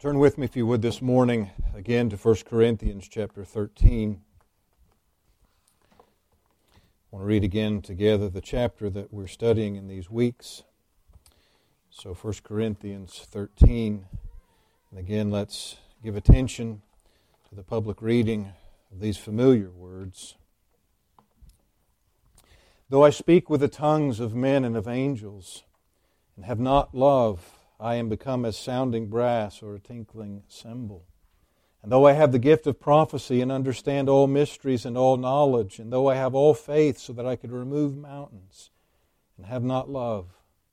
Turn with me, if you would, this morning again to 1 Corinthians chapter 13. I want to read again together the chapter that we're studying in these weeks. So 1 Corinthians 13. And again, let's give attention to the public reading of these familiar words. Though I speak with the tongues of men and of angels, and have not love, I am become as sounding brass or a tinkling cymbal. And though I have the gift of prophecy and understand all mysteries and all knowledge, and though I have all faith so that I could remove mountains, and have not love,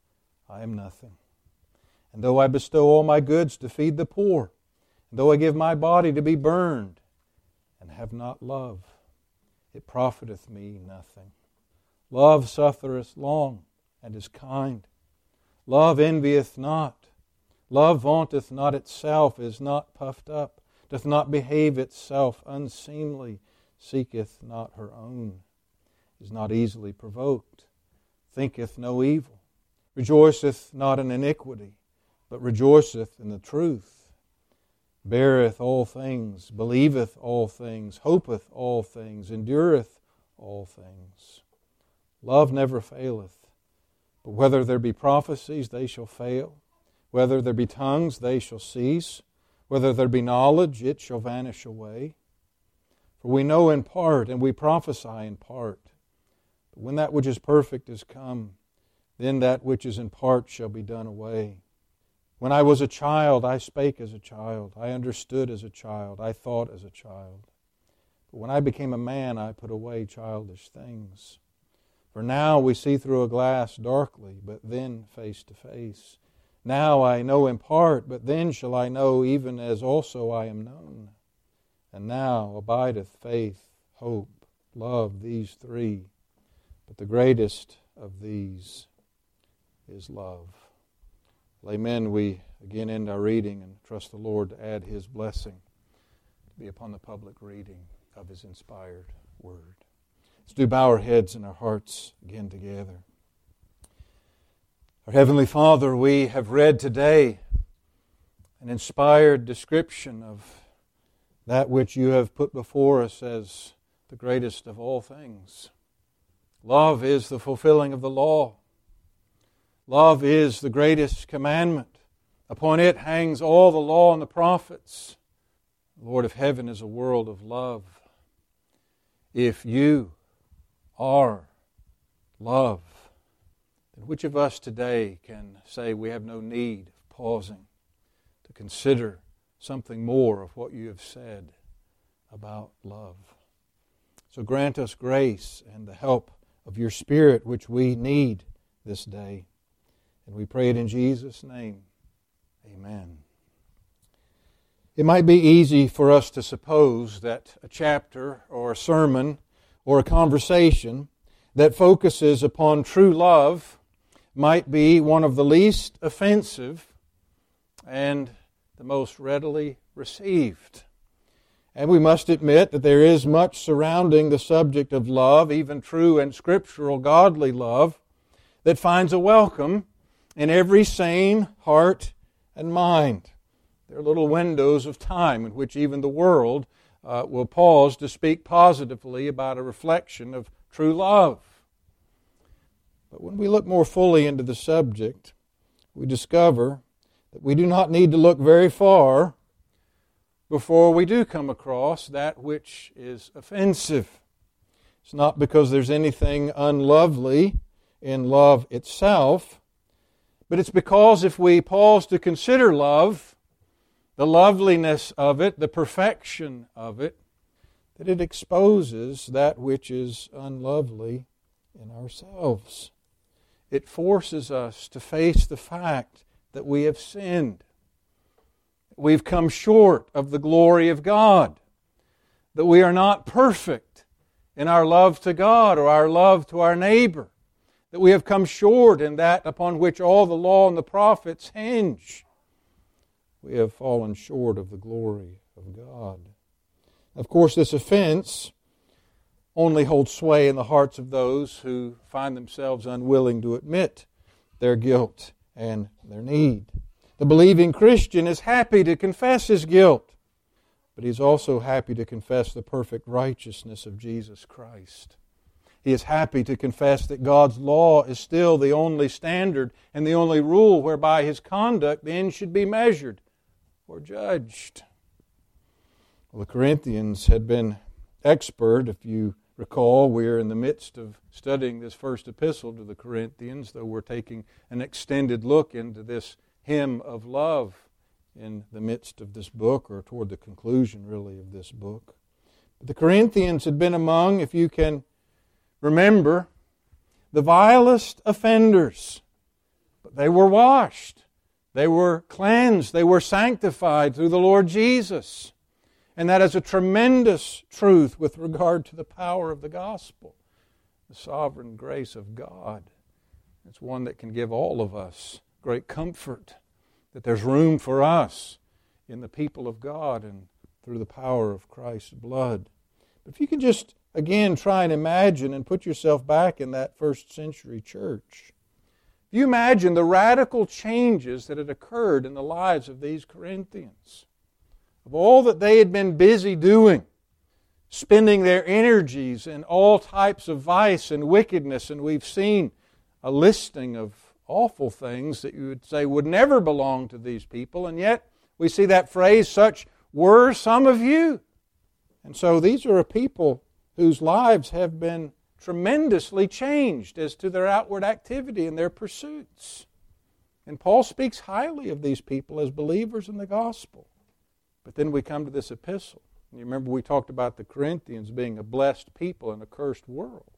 I am nothing. And though I bestow all my goods to feed the poor, and though I give my body to be burned, and have not love, it profiteth me nothing. Love suffereth long, and is kind. Love envieth not. Love vaunteth not itself, is not puffed up, doth not behave itself unseemly, seeketh not her own, is not easily provoked, thinketh no evil, rejoiceth not in iniquity, but rejoiceth in the truth, beareth all things, believeth all things, hopeth all things, endureth all things. Love never faileth. But whether there be prophecies, they shall fail. Whether there be tongues, they shall cease. Whether there be knowledge, it shall vanish away. For we know in part, and we prophesy in part. But when that which is perfect is come, then that which is in part shall be done away. When I was a child, I spake as a child. I understood as a child. I thought as a child. But when I became a man, I put away childish things. For now we see through a glass darkly, but then face to face. Now I know in part, but then shall I know even as also I am known. And now abideth faith, hope, love, these three. But the greatest of these is love. Well, amen. We again end our reading and trust the Lord to add His blessing to be upon the public reading of His inspired Word. Let's do bow our heads and our hearts again together. Our Heavenly Father, we have read today an inspired description of that which You have put before us as the greatest of all things. Love is the fulfilling of the law. Love is the greatest commandment. Upon it hangs all the law and the prophets. The Lord of heaven is a world of love. If You are love, then which of us today can say we have no need of pausing to consider something more of what You have said about love? So grant us grace and the help of Your Spirit, which we need this day. And we pray it in Jesus' name. Amen. It might be easy for us to suppose that a chapter or a sermon or a conversation that focuses upon true love might be one of the least offensive and the most readily received. And we must admit that there is much surrounding the subject of love, even true and scriptural godly love, that finds a welcome in every sane heart and mind. There are little windows of time in which even the world will pause to speak positively about a reflection of true love. But when we look more fully into the subject, we discover that we do not need to look very far before we do come across that which is offensive. It's not because there's anything unlovely in love itself, but it's because if we pause to consider love, the loveliness of it, the perfection of it, that it exposes that which is unlovely in ourselves. It forces us to face the fact that we have sinned. We've come short of the glory of God. That we are not perfect in our love to God or our love to our neighbor. That we have come short in that upon which all the law and the prophets hinge. We have fallen short of the glory of God. Of course, this offense only holds sway in the hearts of those who find themselves unwilling to admit their guilt and their need. The believing Christian is happy to confess his guilt, but he's also happy to confess the perfect righteousness of Jesus Christ. He is happy to confess that God's law is still the only standard and the only rule whereby his conduct then should be measured or judged. Well, the Corinthians had been expert. If you recall, we're in the midst of studying this first epistle to the Corinthians, though we're taking an extended look into this hymn of love in the midst of this book, or toward the conclusion, really, of this book. But the Corinthians had been among, if you can remember, the vilest offenders. But they were washed. They were cleansed. They were sanctified through the Lord Jesus. And that is a tremendous truth with regard to the power of the gospel, the sovereign grace of God. It's one that can give all of us great comfort that there's room for us in the people of God and through the power of Christ's blood. But if you can just, again, try and imagine and put yourself back in that first century church. If you imagine the radical changes that had occurred in the lives of these Corinthians, of all that they had been busy doing, spending their energies in all types of vice and wickedness, and we've seen a listing of awful things that you would say would never belong to these people, and yet we see that phrase, such were some of you. And so these are a people whose lives have been tremendously changed as to their outward activity and their pursuits. And Paul speaks highly of these people as believers in the gospel. But then we come to this epistle. You remember we talked about the Corinthians being a blessed people in a cursed world.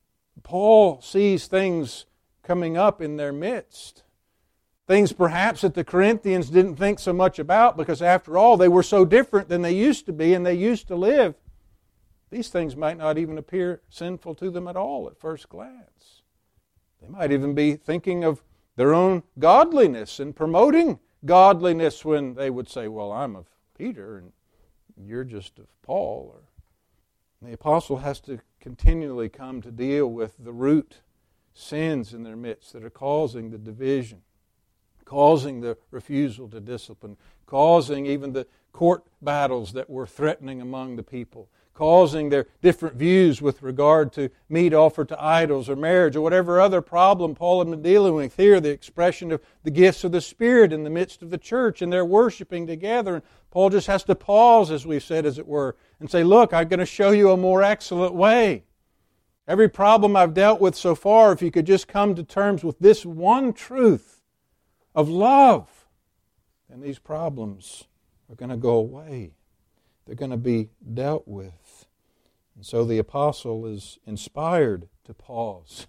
Paul sees things coming up in their midst. Things perhaps that the Corinthians didn't think so much about, because after all, they were so different than they used to be and they used to live. These things might not even appear sinful to them at all at first glance. They might even be thinking of their own godliness and promoting godliness when they would say, well, I'm of Peter and you're just of Paul. And the apostle has to continually come to deal with the root sins in their midst that are causing the division, causing the refusal to discipline, causing even the court battles that were threatening among the people, causing their different views with regard to meat offered to idols or marriage or whatever other problem Paul had been dealing with. Here, the expression of the gifts of the Spirit in the midst of the church, and they're worshiping together. And Paul just has to pause, as we've said, as it were, and say, look, I'm going to show you a more excellent way. Every problem I've dealt with so far, if you could just come to terms with this one truth of love, then these problems are going to go away. They're going to be dealt with. And so the apostle is inspired to pause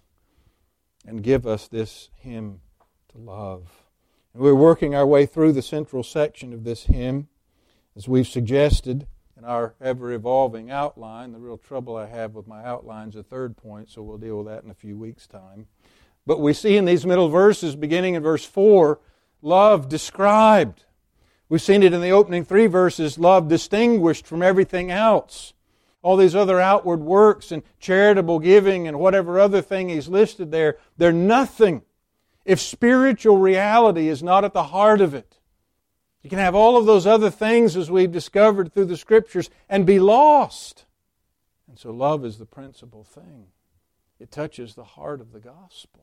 and give us this hymn to love. And we're working our way through the central section of this hymn, as we've suggested in our ever-evolving outline. The real trouble I have with my outline is a third point, so we'll deal with that in a few weeks' time. But we see in these middle verses, beginning in verse 4, love described. We've seen it in the opening 3 verses, love distinguished from everything else. All these other outward works and charitable giving and whatever other thing he's listed there, they're nothing if spiritual reality is not at the heart of it. You can have all of those other things, as we've discovered through the Scriptures, and be lost. And so love is the principal thing. It touches the heart of the gospel.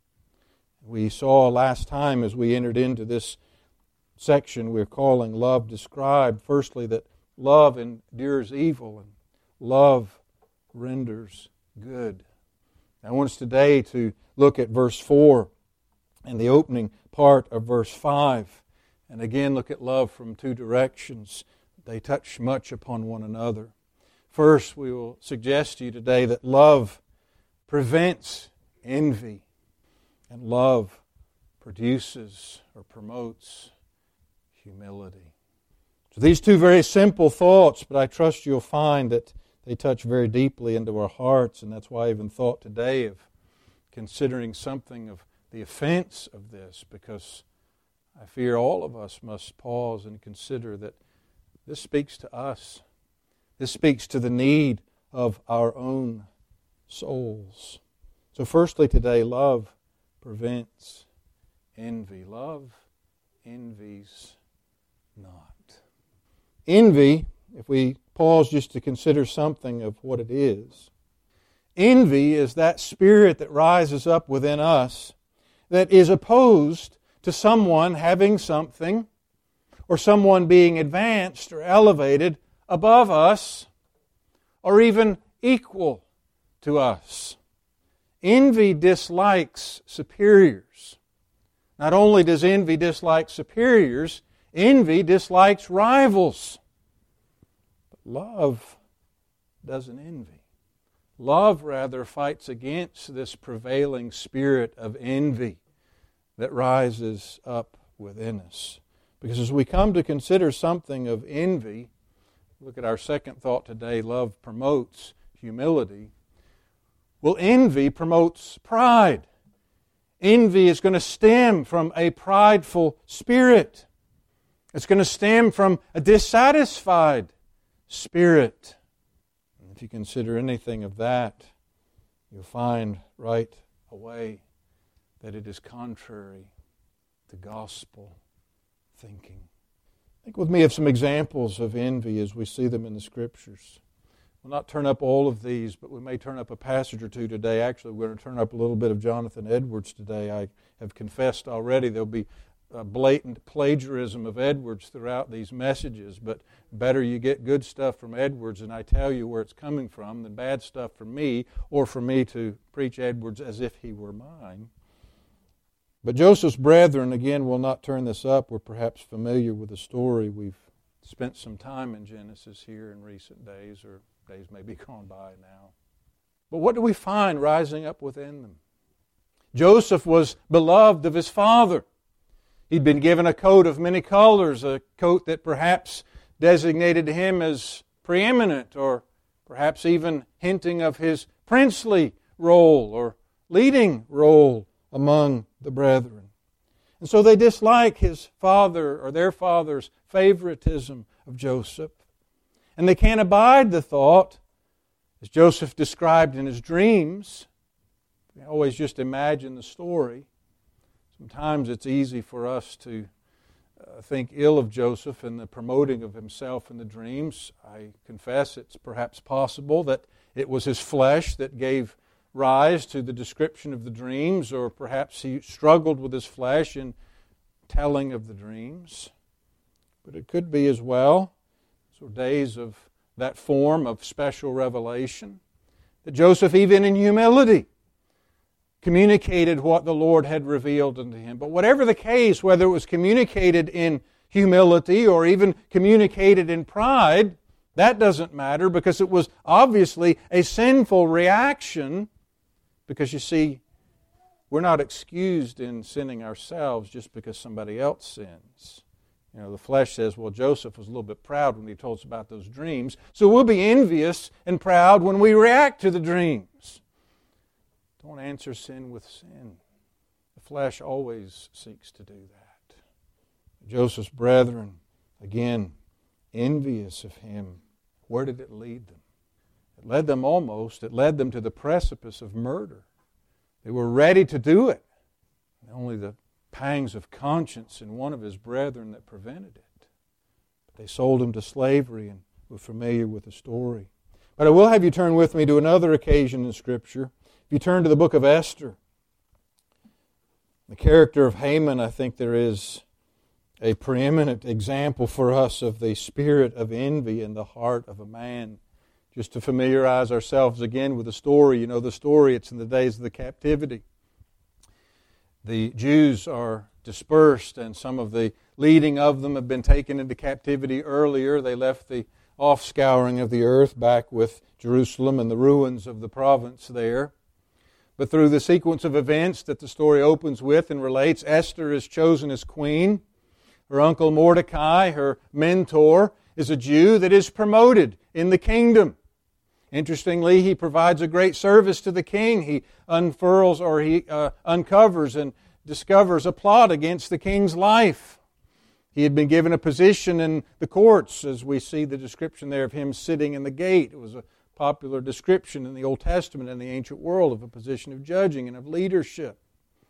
We saw last time as we entered into this section we're calling Love Described, firstly, that love endures evil and love renders good. I want us today to look at verse 4 and the opening part of verse 5. And again, look at love from 2 directions. They touch much upon one another. First, we will suggest to you today that love prevents envy, and love produces or promotes humility. So these 2 very simple thoughts, but I trust you'll find that they touch very deeply into our hearts, and that's why I even thought today of considering something of the offense of this, because I fear all of us must pause and consider that this speaks to us. This speaks to the need of our own souls. So firstly today, love prevents envy. Love envies not. Envy, if we pause just to consider something of what it is, envy is that spirit that rises up within us that is opposed to someone having something or someone being advanced or elevated above us or even equal to us. Envy dislikes superiors. Not only does envy dislike superiors, envy dislikes rivals. But love doesn't envy. Love rather fights against this prevailing spirit of envy that rises up within us. Because as we come to consider something of envy, look at our second thought today, love promotes humility. Well, envy promotes pride. Envy is going to stem from a prideful spirit. It's going to stem from a dissatisfied spirit. And if you consider anything of that, you'll find right away that it is contrary to gospel thinking. Think with me of some examples of envy as we see them in the Scriptures. We'll not turn up all of these, but we may turn up a passage or two today. Actually, we're going to turn up a little bit of Jonathan Edwards today. I have confessed already there'll be a blatant plagiarism of Edwards throughout these messages, but better you get good stuff from Edwards and I tell you where it's coming from than bad stuff from me, or for me to preach Edwards as if he were mine. But Joseph's brethren, again, will not turn this up. We're perhaps familiar with the story. We've spent some time in Genesis here in recent days, or days may be gone by now. But what do we find rising up within them? Joseph was beloved of his father. He'd been given a coat of many colors, a coat that perhaps designated him as preeminent, or perhaps even hinting of his princely role or leading role among the brethren. And so they dislike his father or their father's favoritism of Joseph. And they can't abide the thought, as Joseph described in his dreams. We always just imagine the story. Sometimes it's easy for us to think ill of Joseph in the promoting of himself in the dreams. I confess it's perhaps possible that it was his flesh that gave rise to the description of the dreams, or perhaps he struggled with his flesh in telling of the dreams. But it could be as well, so days of that form of special revelation, that Joseph, even in humility, communicated what the Lord had revealed unto him. But whatever the case, whether it was communicated in humility or even communicated in pride, that doesn't matter, because it was obviously a sinful reaction. Because you see, we're not excused in sinning ourselves just because somebody else sins. You know, the flesh says, well, Joseph was a little bit proud when he told us about those dreams, so we'll be envious and proud when we react to the dreams. Don't answer sin with sin. The flesh always seeks to do that. Joseph's brethren, again, envious of him. Where did it lead them? It led them to the precipice of murder. They were ready to do it. Only the pangs of conscience in one of his brethren that prevented it. But they sold him to slavery, and we're familiar with the story. But I will have you turn with me to another occasion in Scripture. If you turn to the book of Esther, the character of Haman, I think there is a preeminent example for us of the spirit of envy in the heart of a man. Just to familiarize ourselves again with the story. You know the story, it's in the days of the captivity. The Jews are dispersed, and some of the leading of them have been taken into captivity earlier. They left the offscouring of the earth back with Jerusalem and the ruins of the province there. But through the sequence of events that the story opens with and relates, Esther is chosen as queen. Her uncle Mordecai, her mentor, is a Jew that is promoted in the kingdom. Interestingly, he provides a great service to the king. He uncovers and discovers a plot against the king's life. He had been given a position in the courts, as we see the description there of him sitting in the gate. It was a popular description in the Old Testament and the ancient world of a position of judging and of leadership.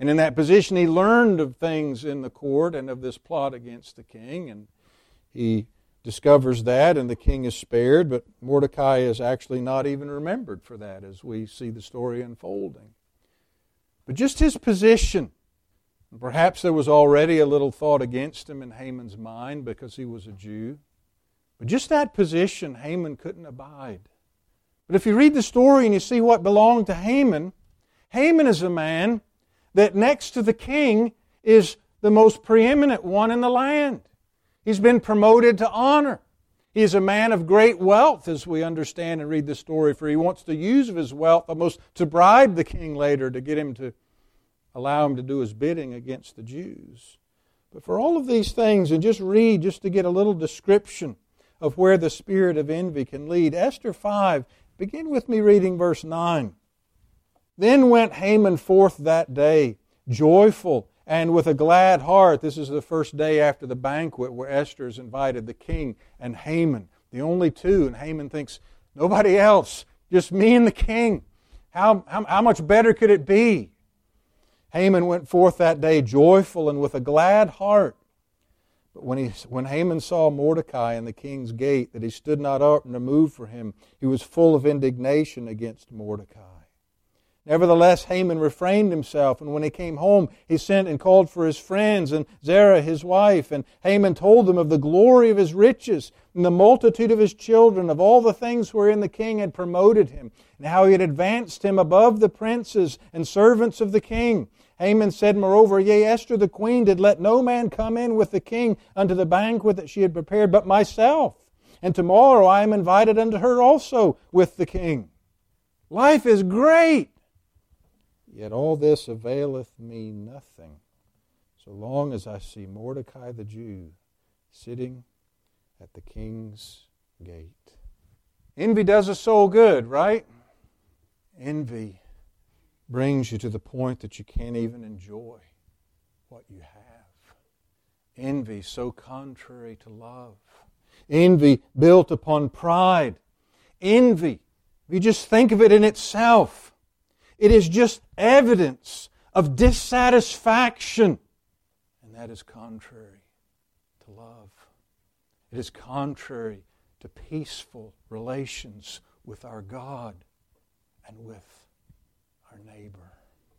And in that position, he learned of things in the court and of this plot against the king. And he discovers that, and the king is spared. But Mordecai is actually not even remembered for that as we see the story unfolding. But just his position, perhaps there was already a little thought against him in Haman's mind because he was a Jew. But just that position Haman couldn't abide. But if you read the story and you see what belonged to Haman, Haman is a man that next to the king is the most preeminent one in the land. He's been promoted to honor. He is a man of great wealth, as we understand and read the story, for he wants to use of his wealth almost to bribe the king later to get him to allow him to do his bidding against the Jews. But for all of these things, and just read just to get a little description of where the spirit of envy can lead. Esther 5, begin with me reading verse 9. Then went Haman forth that day, joyful and with a glad heart. This is the first day after the banquet where Esther has invited the king and Haman, the only two. And Haman thinks, nobody else, just me and the king. How much better could it be? Haman went forth that day joyful and with a glad heart. But when Haman saw Mordecai in the king's gate, that he stood not up and removed for him, he was full of indignation against Mordecai. Nevertheless, Haman refrained himself, and when he came home, he sent and called for his friends and Zerah his wife. And Haman told them of the glory of his riches and the multitude of his children, of all the things wherein the king had promoted him, and how he had advanced him above the princes and servants of the king. Haman said, moreover, yea, Esther the queen did let no man come in with the king unto the banquet that she had prepared but myself. And tomorrow I am invited unto her also with the king. Life is great. Yet all this availeth me nothing, so long as I see Mordecai the Jew sitting at the king's gate. Envy does a soul good, right? Envy brings you to the point that you can't even enjoy what you have. Envy so contrary to love. Envy built upon pride. Envy, if you just think of it in itself, it is just evidence of dissatisfaction. And that is contrary to love. It is contrary to peaceful relations with our God and with our neighbor.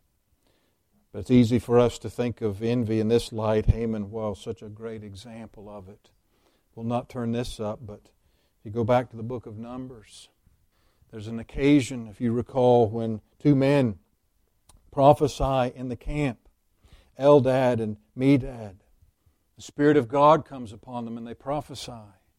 But it's easy for us to think of envy in this light. Haman, well, such a great example of it. We'll not turn this up, but if you go back to the book of Numbers, there's an occasion, if you recall, when two men prophesy in the camp, Eldad and Medad. The Spirit of God comes upon them and they prophesy.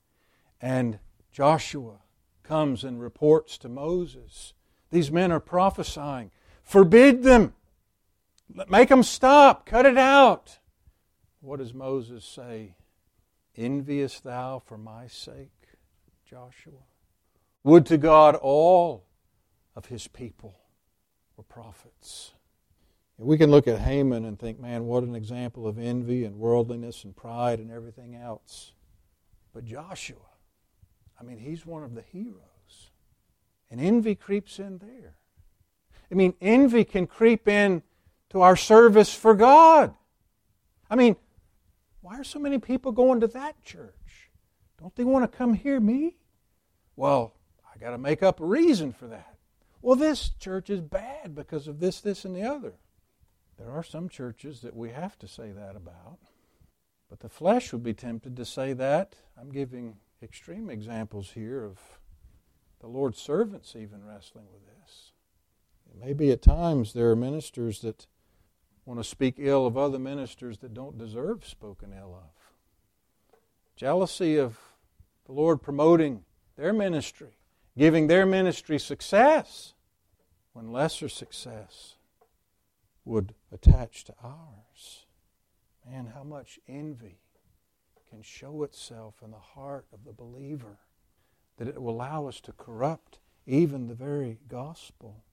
And Joshua comes and reports to Moses. These men are prophesying. Forbid them. Make them stop. Cut it out. What does Moses say? Enviest thou for my sake, Joshua? Would to God all of His people were prophets. We can look at Haman and think, man, what an example of envy and worldliness and pride and everything else. But Joshua, I mean, he's one of the heroes. And envy creeps in there. I mean, envy can creep in to our service for God. I mean, why are so many people going to that church? Don't they want to come hear me? Well, I got to make up a reason for that. Well, this church is bad because of this, this, and the other. There are some churches that we have to say that about. But the flesh would be tempted to say that. I'm giving extreme examples here of the Lord's servants even wrestling with this. Maybe at times there are ministers that want to speak ill of other ministers that don't deserve spoken ill of. Jealousy of the Lord promoting their ministry, giving their ministry success when lesser success would attach to ours. Man, how much envy can show itself in the heart of the believer, that it will allow us to corrupt even the very gospel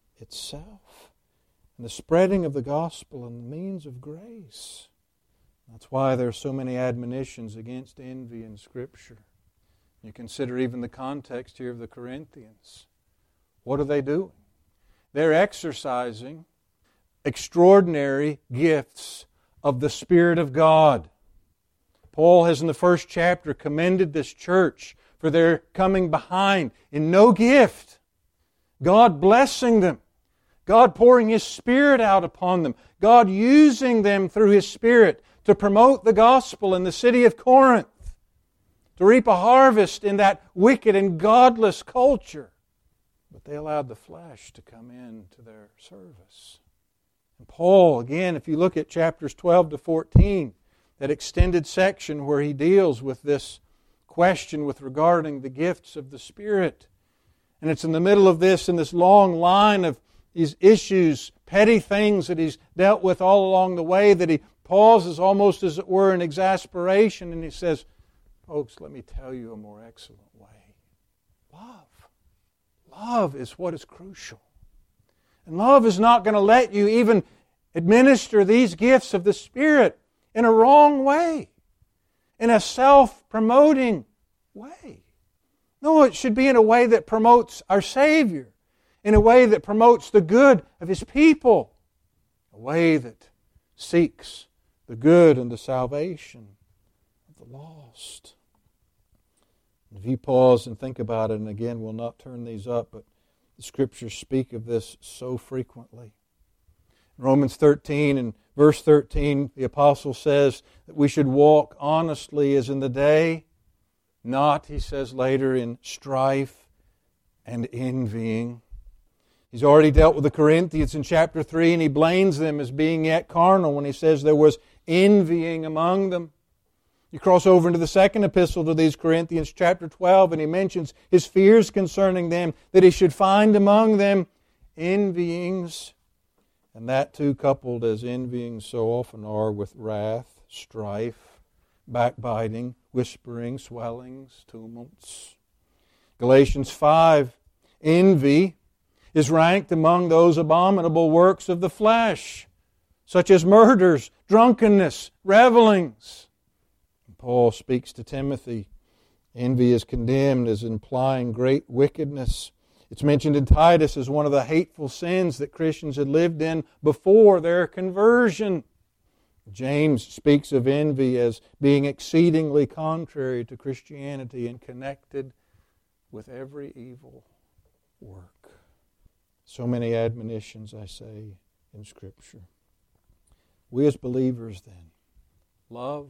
itself and the spreading of the gospel and the means of grace. That's why there are so many admonitions against envy in Scripture. You consider even the context here of the Corinthians. What are they doing? They're exercising extraordinary gifts of the Spirit of God. Paul has in the first chapter commended this church for their coming behind in no gift. God blessing them. God pouring His Spirit out upon them. God using them through His Spirit to promote the gospel in the city of Corinth, to reap a harvest in that wicked and godless culture. But they allowed the flesh to come into their service. And Paul, again, if you look at chapters 12 to 14, that extended section where he deals with this question with regarding the gifts of the Spirit. And it's in the middle of this, in this long line of these issues, petty things that he's dealt with all along the way, that he pauses almost as it were in exasperation, and he says, folks, let me tell you a more excellent way. Love. Love is what is crucial. And love is not going to let you even administer these gifts of the Spirit in a wrong way, in a self-promoting way. No, it should be in a way that promotes our Savior, in a way that promotes the good of His people, a way that seeks the good and the salvation of the lost. If you pause and think about it, and again, we'll not turn these up, but the Scriptures speak of this so frequently. In Romans 13 and verse 13, the Apostle says that we should walk honestly as in the day, not, he says later, in strife and envying. He's already dealt with the Corinthians in chapter 3, and he blames them as being yet carnal when he says there was envying among them. You cross over into the second epistle to these Corinthians, chapter 12, and he mentions his fears concerning them, that he should find among them envyings. And that too coupled as envyings so often are with wrath, strife, backbiting, whispering, swellings, tumults. Galatians 5, envy is ranked among those abominable works of the flesh, such as murders, drunkenness, revelings. And Paul speaks to Timothy. Envy is condemned as implying great wickedness. It's mentioned in Titus as one of the hateful sins that Christians had lived in before their conversion. James speaks of envy as being exceedingly contrary to Christianity and connected with every evil work. So many admonitions, I say, in Scripture. We as believers then, love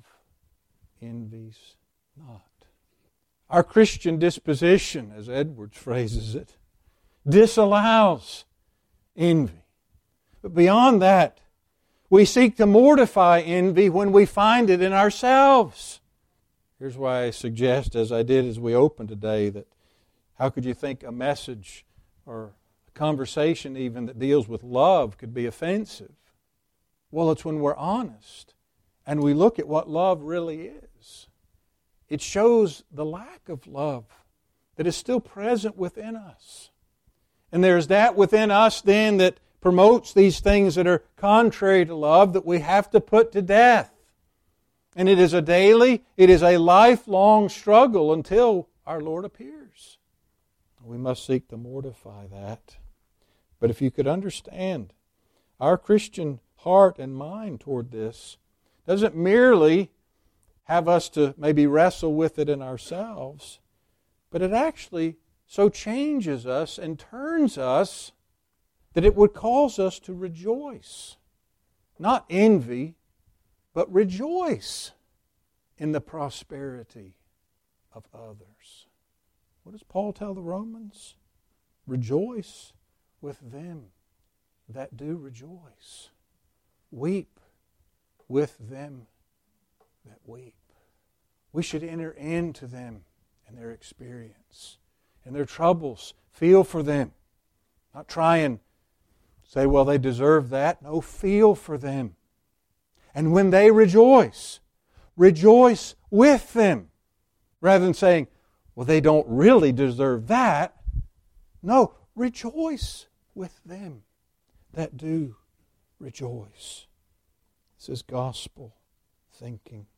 envies not. Our Christian disposition, as Edwards phrases it, disallows envy. But beyond that, we seek to mortify envy when we find it in ourselves. Here's why I suggest, as I did as we opened today, that how could you think a message or a conversation even that deals with love could be offensive? Well, it's when we're honest and we look at what love really is. It shows the lack of love that is still present within us. And there's that within us then that promotes these things that are contrary to love that we have to put to death. And it is a daily, it is a lifelong struggle until our Lord appears. We must seek to mortify that. But if you could understand, our Christian heart and mind toward this doesn't merely have us to maybe wrestle with it in ourselves, but it actually so changes us and turns us that it would cause us to rejoice. Not envy, but rejoice in the prosperity of others. What does Paul tell the Romans? Rejoice with them that do rejoice. Weep with them that weep. We should enter into them and their experience and their troubles. Feel for them. Not try and say, well, they deserve that. No, feel for them. And when they rejoice, rejoice with them. Rather than saying, well, they don't really deserve that. No, rejoice with them that do rejoice. This is gospel thinking.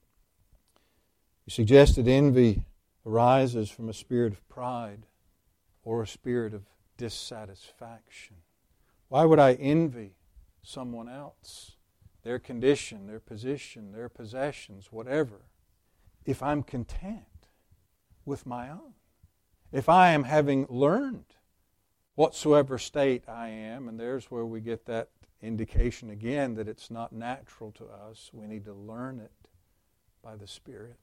You suggested envy arises from a spirit of pride or a spirit of dissatisfaction. Why would I envy someone else, their condition, their position, their possessions, whatever, if I'm content with my own, if I am having learned whatsoever state I am, and there's where we get that indication again that it's not natural to us. We need to learn it by the Spirit.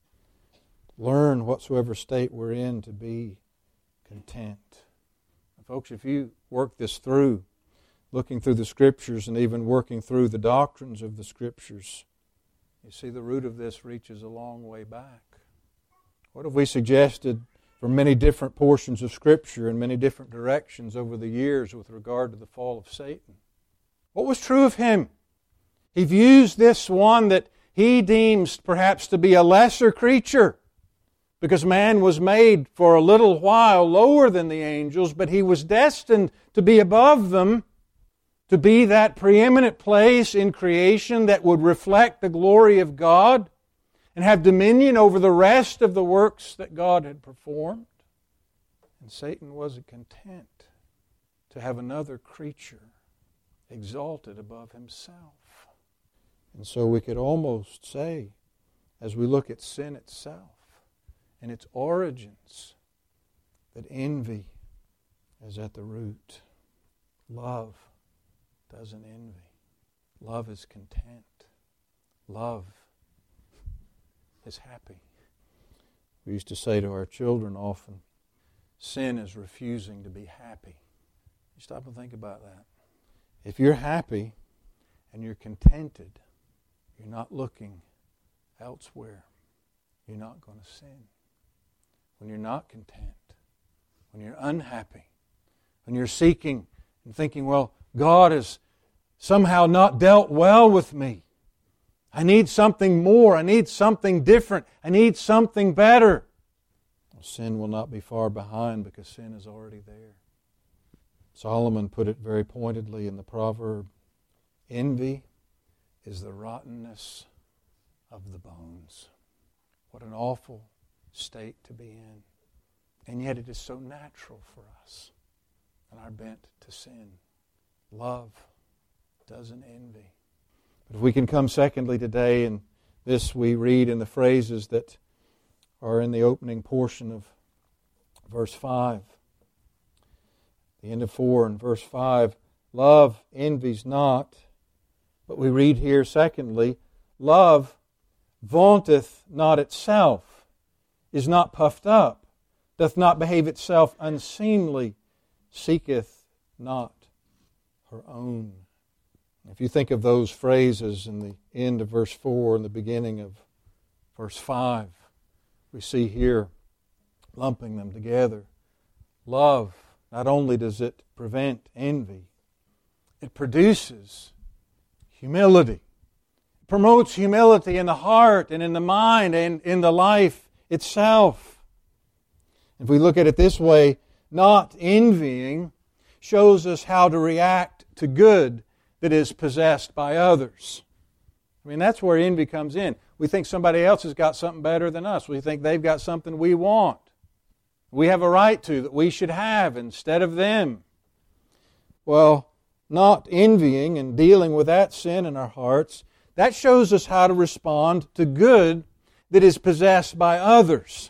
Learn whatsoever state we're in to be content. And folks, if you work this through, looking through the Scriptures and even working through the doctrines of the Scriptures, you see the root of this reaches a long way back. What have we suggested from many different portions of Scripture in many different directions over the years with regard to the fall of Satan? What was true of him? He views this one that he deems perhaps to be a lesser creature, because man was made for a little while lower than the angels, but he was destined to be above them, to be that preeminent place in creation that would reflect the glory of God and have dominion over the rest of the works that God had performed. And Satan wasn't content to have another creature exalted above himself. And so we could almost say, as we look at sin itself and its origins, that envy is at the root. Love doesn't envy. Love is content. Love is happy. We used to say to our children often, sin is refusing to be happy. You stop and think about that. If you're happy and you're contented, you're not looking elsewhere. You're not going to sin. When you're not content, when you're unhappy, when you're seeking and thinking, well, God has somehow not dealt well with me. I need something more. I need something different. I need something better. Well, sin will not be far behind because sin is already there. Solomon put it very pointedly in the proverb, envy is the rottenness of the bones. What an awful state to be in. And yet it is so natural for us and our bent to sin. Love doesn't envy. But if we can come secondly today, and this we read in the phrases that are in the opening portion of verse 5. The end of 4 and verse 5, love envies not. But we read here, secondly, love vaunteth not itself, is not puffed up, doth not behave itself unseemly, seeketh not her own. If you think of those phrases in the end of verse 4 and the beginning of verse 5, we see here, lumping them together, love, not only does it prevent envy, it produces humility. It promotes humility in the heart and in the mind and in the life itself. If we look at it this way, not envying shows us how to react to good that is possessed by others. I mean, that's where envy comes in. We think somebody else has got something better than us. We think they've got something we want. We have a right to, that we should have instead of them. Well, not envying and dealing with that sin in our hearts, that shows us how to respond to good that is possessed by others.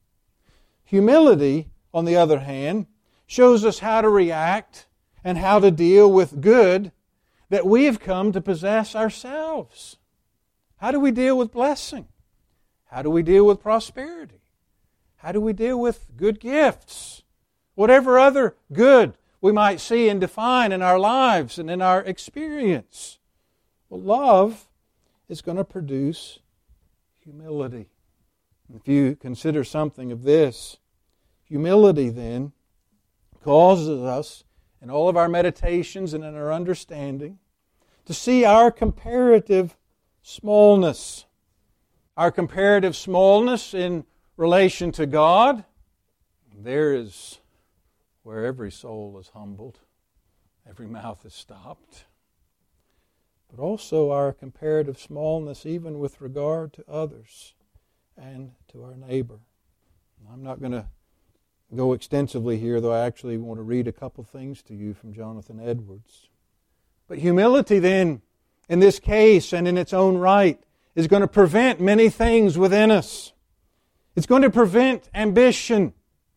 Humility, on the other hand, shows us how to react and how to deal with good that we have come to possess ourselves. How do we deal with blessing? How do we deal with prosperity? How do we deal with good gifts? Whatever other good we might see and define in our lives and in our experience. Well, love is going to produce humility. If you consider something of this, humility then causes us in all of our meditations and in our understanding to see our comparative smallness. Our comparative smallness in relation to God. There is where every soul is humbled, every mouth is stopped. But also our comparative smallness even with regard to others and to our neighbor. I'm not going to go extensively here, though I actually want to read a couple things to you from Jonathan Edwards. But humility then, in this case and in its own right, is going to prevent many things within us. It's going to prevent ambition.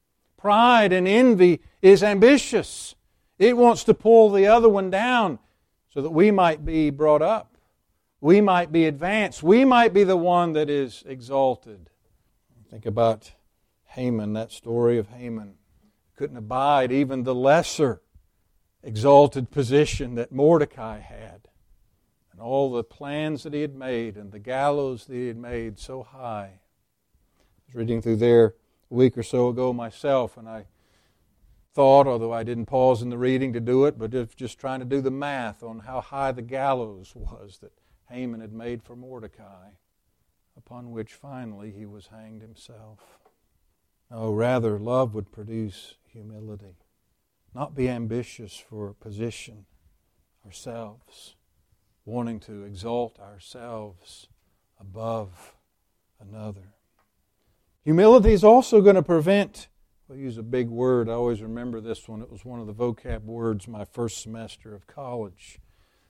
Pride and envy is ambitious. It wants to pull the other one down so that we might be brought up. We might be advanced. We might be the one that is exalted. Think about Haman, that story of Haman. Couldn't abide even the lesser exalted position that Mordecai had. And all the plans that he had made and the gallows that he had made so high. I was reading through there a week or so ago myself, and I thought, although I didn't pause in the reading to do it, but just trying to do the math on how high the gallows was that Haman had made for Mordecai, upon which finally he was hanged himself. No, rather, love would produce humility. Not be ambitious for position ourselves, wanting to exalt ourselves above another. Humility is also going to prevent, we'll use a big word, I always remember this one, it was one of the vocab words my first semester of college,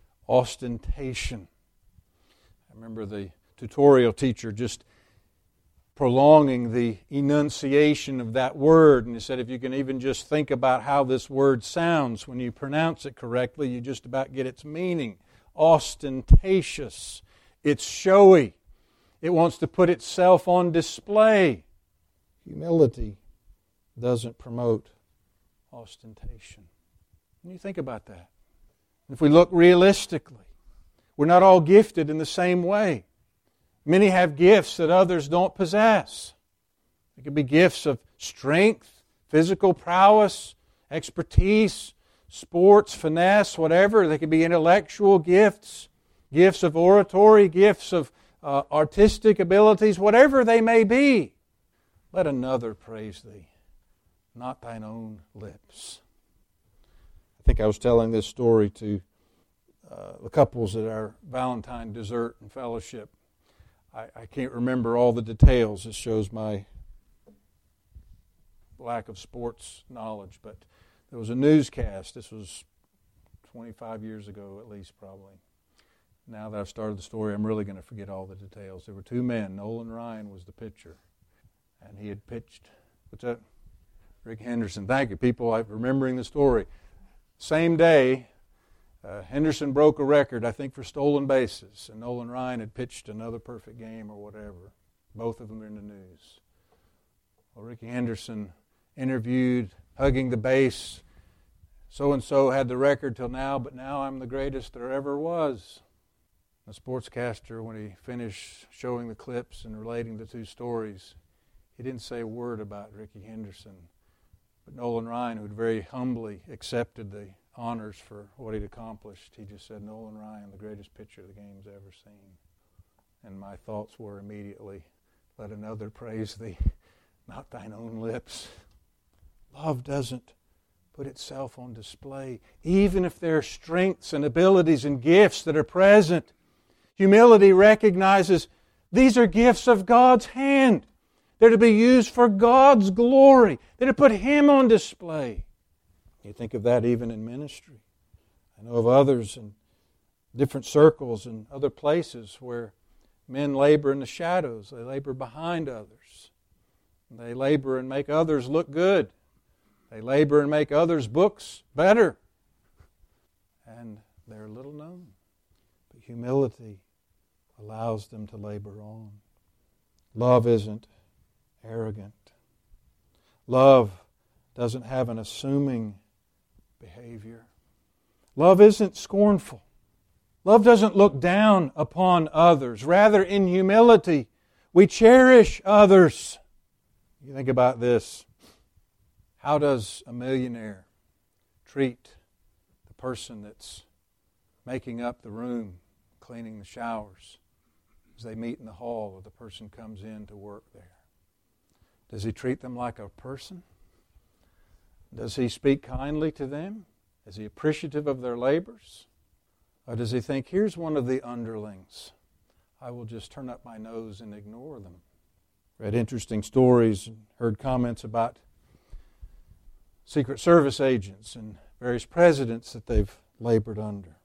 ostentation. I remember the tutorial teacher just prolonging the enunciation of that word. And he said, if you can even just think about how this word sounds when you pronounce it correctly, you just about get its meaning. Ostentatious. It's showy. It wants to put itself on display. Humility doesn't promote ostentation. When you think about that, if we look realistically, we're not all gifted in the same way. Many have gifts that others don't possess. It could be gifts of strength, physical prowess, expertise, sports, finesse, whatever. They could be intellectual gifts, gifts of oratory, gifts of artistic abilities, whatever they may be. Let another praise thee, not thine own lips. I think I was telling this story to the couples at our Valentine dessert and fellowship. I can't remember all the details. It shows my lack of sports knowledge. But there was a newscast. This was 25 years ago at least, probably. Now that I've started the story, I'm really going to forget all the details. There were two men. Nolan Ryan was the pitcher. And he had pitched, what's that? Rick Henderson. Thank you, people. I'm remembering the story. Same day, Henderson broke a record, I think, for stolen bases. And Nolan Ryan had pitched another perfect game or whatever. Both of them are in the news. Well, Ricky Henderson interviewed, hugging the base. So-and-so had the record till now, but now I'm the greatest there ever was. The sportscaster, when he finished showing the clips and relating the two stories, he didn't say a word about Ricky Henderson. But Nolan Ryan, who had very humbly accepted the honors for what he'd accomplished, he just said, Nolan Ryan, the greatest pitcher the game's ever seen. And my thoughts were immediately, let another praise thee, not thine own lips. Love doesn't put itself on display, even if there are strengths and abilities and gifts that are present. Humility recognizes these are gifts of God's hand. They're to be used for God's glory. They're to put Him on display. You think of that even in ministry. I know of others in different circles and other places where men labor in the shadows. They labor behind others. They labor and make others look good. They labor and make others' books better. And they're little known. But humility allows them to labor on. Love isn't arrogant. Love doesn't have an assuming behavior. Love isn't scornful. Love doesn't look down upon others. Rather, in humility, we cherish others. You think about this. How does a millionaire treat the person that's making up the room, cleaning the showers, as they meet in the hall or the person comes in to work there? Does he treat them like a person? Does he speak kindly to them? Is he appreciative of their labors? Or does he think, here's one of the underlings. I will just turn up my nose and ignore them. Read interesting stories and heard comments about Secret Service agents and various presidents that they've labored under.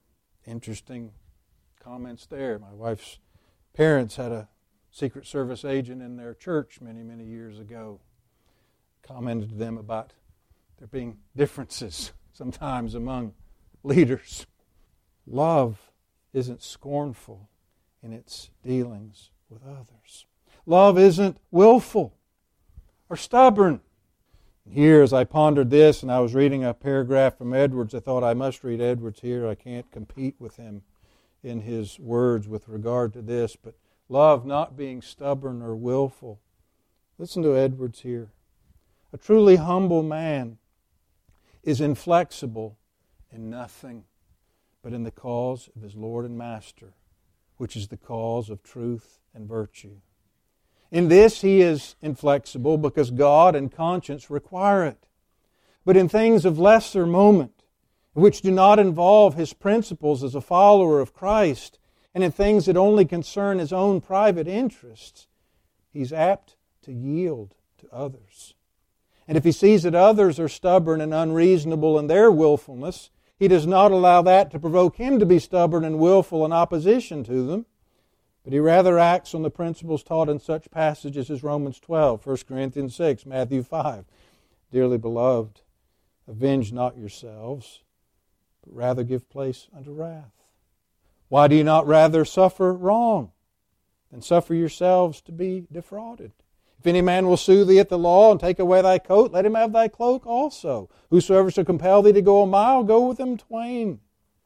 Interesting comments there. My wife's parents had a Secret Service agent in their church many, many years ago. Commented to them about there being differences sometimes among leaders. Love isn't scornful in its dealings with others. Love isn't willful or stubborn. Here, as I pondered this, and I was reading a paragraph from Edwards, I thought I must read Edwards here. I can't compete with him in his words with regard to this. But love not being stubborn or willful. Listen to Edwards here. A truly humble man is inflexible in nothing but in the cause of his Lord and Master, which is the cause of truth and virtue. In this he is inflexible because God and conscience require it. But in things of lesser moment, which do not involve his principles as a follower of Christ, and in things that only concern his own private interests, he's apt to yield to others. And if he sees that others are stubborn and unreasonable in their willfulness, he does not allow that to provoke him to be stubborn and willful in opposition to them, but he rather acts on the principles taught in such passages as Romans 12, 1 Corinthians 6, Matthew 5. Dearly beloved, avenge not yourselves, but rather give place unto wrath. Why do you not rather suffer wrong than suffer yourselves to be defrauded? If any man will sue thee at the law and take away thy coat, let him have thy cloak also. Whosoever shall compel thee to go a mile, go with him twain.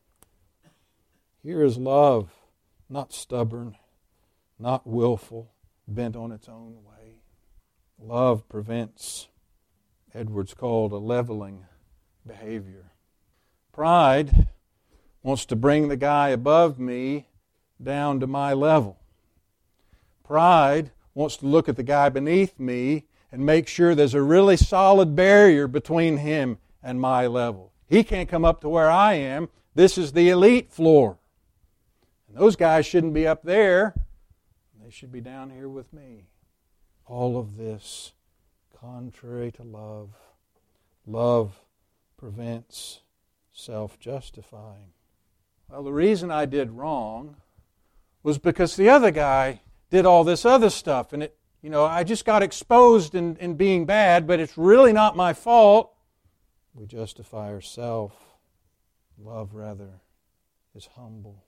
Here is love, not stubborn, not willful, bent on its own way. Love prevents, Edwards called, a leveling behavior. Pride wants to bring the guy above me down to my level. Pride wants to look at the guy beneath me and make sure there's a really solid barrier between him and my level. He can't come up to where I am. This is the elite floor. And those guys shouldn't be up there. They should be down here with me. All of this contrary to love. Love prevents self-justifying. Well, the reason I did wrong was because the other guy did all this other stuff, and I just got exposed in being bad, but it's really not my fault. We justify ourselves. Love, rather, is humble.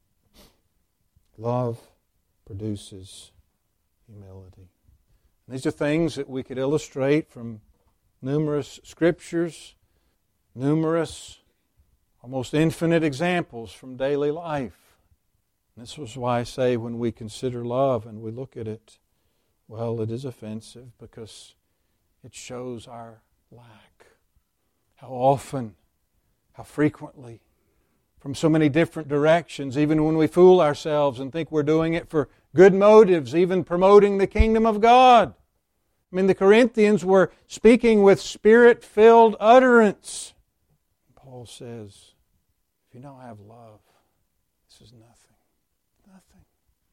Love produces humility. And these are things that we could illustrate from numerous scriptures, numerous, almost infinite examples from daily life. This was why I say when we consider love and we look at it, well, it is offensive because it shows our lack. How often, how frequently, from so many different directions, even when we fool ourselves and think we're doing it for good motives, even promoting the kingdom of God. I mean, the Corinthians were speaking with Spirit-filled utterance. Paul says, if you don't have love, this is nothing. Nothing.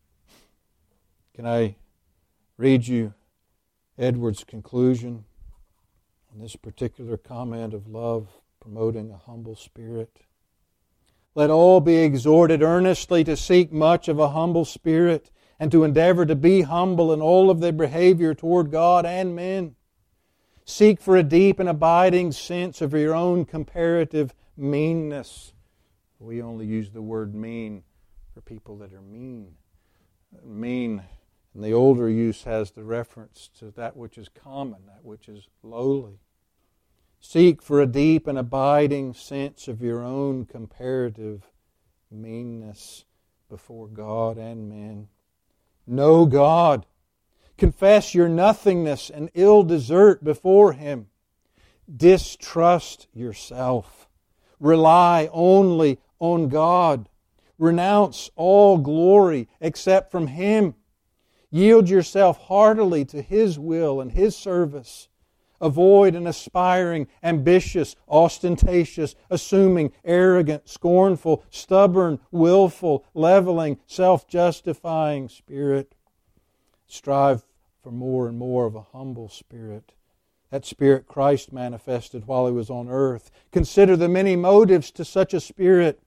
Can I read you Edwards' conclusion on this particular comment of love promoting a humble spirit? Let all be exhorted earnestly to seek much of a humble spirit and to endeavor to be humble in all of their behavior toward God and men. Seek for a deep and abiding sense of your own comparative meanness. We only use the word mean for people that are mean. Mean, in the older use, has the reference to that which is common, that which is lowly. Seek for a deep and abiding sense of your own comparative meanness before God and men. Know God. Confess your nothingness and ill desert before Him. Distrust yourself. Rely only on God. Renounce all glory except from Him. Yield yourself heartily to His will and His service. Avoid an aspiring, ambitious, ostentatious, assuming, arrogant, scornful, stubborn, willful, leveling, self-justifying spirit. Strive for more and more of a humble spirit. That spirit Christ manifested while He was on earth. Consider the many motives to such a spirit.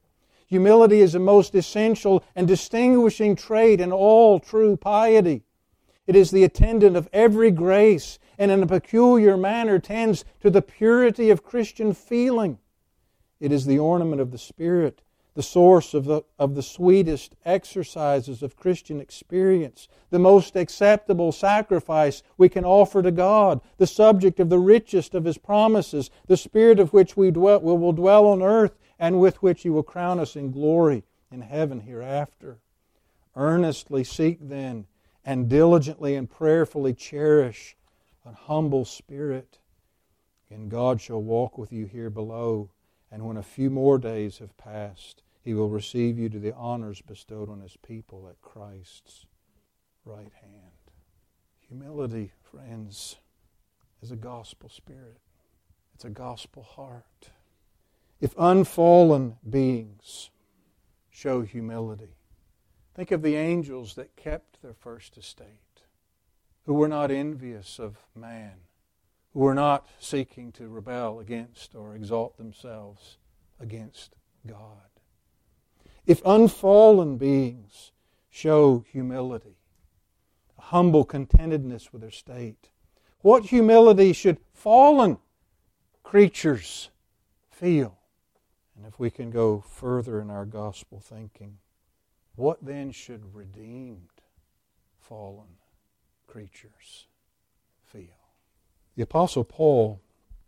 Humility is the most essential and distinguishing trait in all true piety. It is the attendant of every grace, and in a peculiar manner tends to the purity of Christian feeling. It is the ornament of the Spirit, the source of the sweetest exercises of Christian experience, the most acceptable sacrifice we can offer to God, the subject of the richest of His promises, the Spirit of which we will dwell on earth, and with which He will crown us in glory in heaven hereafter. Earnestly seek then, and diligently and prayerfully cherish an humble spirit, and God shall walk with you here below, and when a few more days have passed, He will receive you to the honors bestowed on His people at Christ's right hand. Humility, friends, is a gospel spirit. It's a gospel heart. If unfallen beings show humility, think of the angels that kept their first estate, who were not envious of man, who were not seeking to rebel against or exalt themselves against God. If unfallen beings show humility, a humble contentedness with their state, what humility should fallen creatures feel? And if we can go further in our gospel thinking, what then should redeemed fallen creatures feel? The Apostle Paul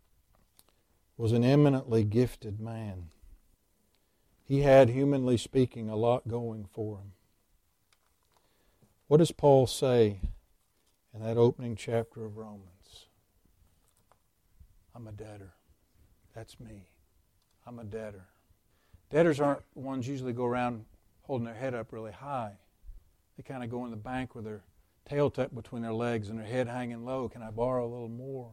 was an eminently gifted man. He had, humanly speaking, a lot going for him. What does Paul say in that opening chapter of Romans? I'm a debtor. That's me. I'm a debtor. Debtors aren't the ones usually go around holding their head up really high. They kind of go in the bank with their tail tucked between their legs and their head hanging low. Can I borrow a little more?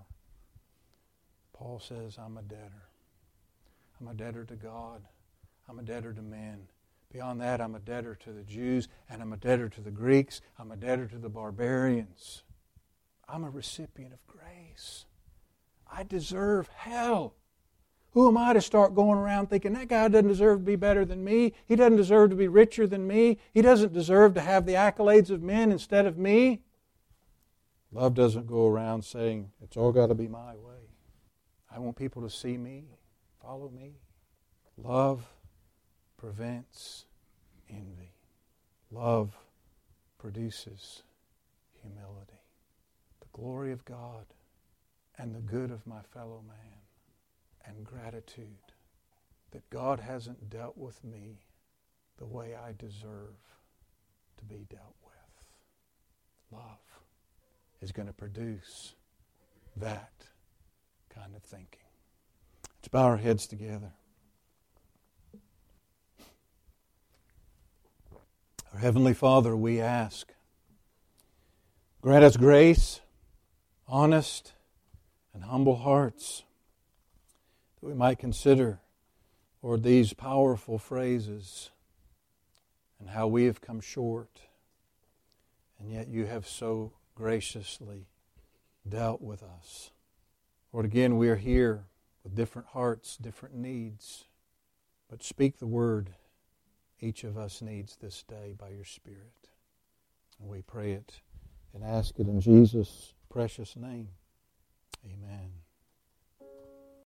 Paul says, I'm a debtor. I'm a debtor to God. I'm a debtor to men. Beyond that, I'm a debtor to the Jews, and I'm a debtor to the Greeks. I'm a debtor to the barbarians. I'm a recipient of grace. I deserve hell. Who am I to start going around thinking, that guy doesn't deserve to be better than me. He doesn't deserve to be richer than me. He doesn't deserve to have the accolades of men instead of me. Love doesn't go around saying, it's all got to be my way. I want people to see me, follow me. Love prevents envy. Love produces humility. The glory of God and the good of my fellow man. And gratitude that God hasn't dealt with me the way I deserve to be dealt with. Love is going to produce that kind of thinking. Let's bow our heads together. Our Heavenly Father, we ask, grant us grace, honest and humble hearts, that we might consider, Lord, these powerful phrases and how we have come short, and yet you have so graciously dealt with us. Lord, again, we are here with different hearts, different needs, but speak the word each of us needs this day by your Spirit. And we pray it and ask it in Jesus' precious name. Amen.